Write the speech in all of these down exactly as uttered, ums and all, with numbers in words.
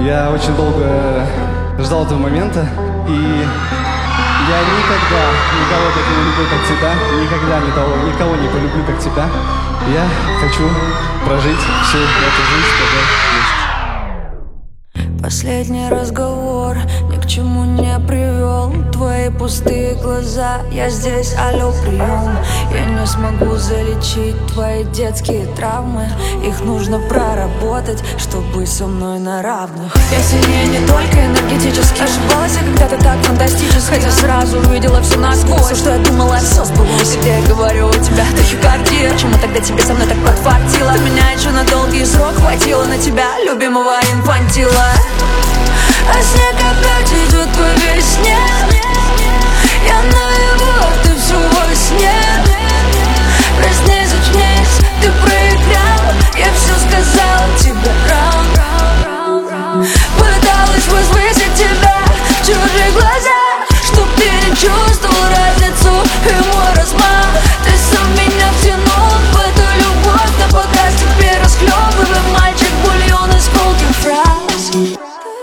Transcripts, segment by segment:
Я очень долго ждал этого момента, и я никогда никого так не люблю, как тебя, никогда никого, никого не полюблю, как тебя. Я хочу прожить всю эту жизнь с тобой вместе. Последний разговор ни к чему не привел. Твои пустые глаза, я здесь, алло, прием. Я не смогу залечить твои детские травмы. Их нужно проработать, чтобы со мной на равных. Я сильнее не только энергетически. Ошибалась я когда-то так фантастически, хотя сразу увидела все насквозь. Все, что я думала, все сбылось. И я говорю, у тебя тахикардия. Почему тогда тебе со мной так подфартило? Ты меня еще на долгий срок хватило на тебя, любимого инфантила. А снег опять идет по весне. Я наяву, а ты все во сне. Проснись, очнись, ты проиграл. Я все сказала тебе раунд. Пыталась возвысить тебя в чужих глазах, чтоб ты не чувствовал разницу и мой размах. Ты сам меня втянул в эту любовь, но пока теперь расхлебывай, мальчик, бульон из колких фраз.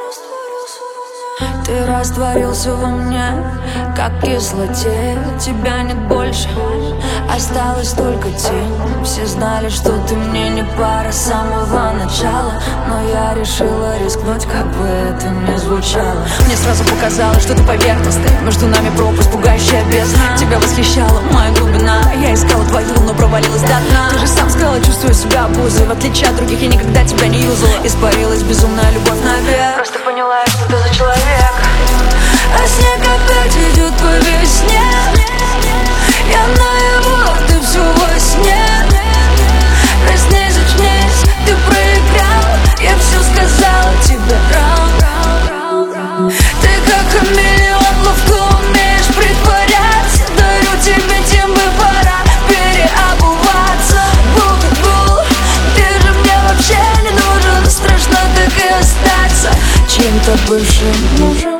Ты растворился во мне, как кислоте. Тебя нет больше, осталась только тень. Все знали, что ты мне не пара с самого начала, но я решила рискнуть, как бы это ни звучало. Мне сразу показалось, что ты поверхностный, между нами пропасть, пугающая бездна. Тебя восхищала моя глубина, я искала твою, но провалилась до дна. Ты же сам сказала, чувствую себя обузой. В отличие от других, я никогда тебя не юзала. Испарилась безумная любовь навек. Просто поняла, что ты за человек. А снег опять идет по весне. Я наяву, а ты все во сне. Проснись, очнись, ты проиграл. Я все сказала тебе раунд. Ты как хамелеон, ловко умеешь притворяться. Дарю тебе тембы, пора переобуваться. Был как был, ты же мне вообще не нужен. Страшно так и остаться чьим-то бывшим мужем.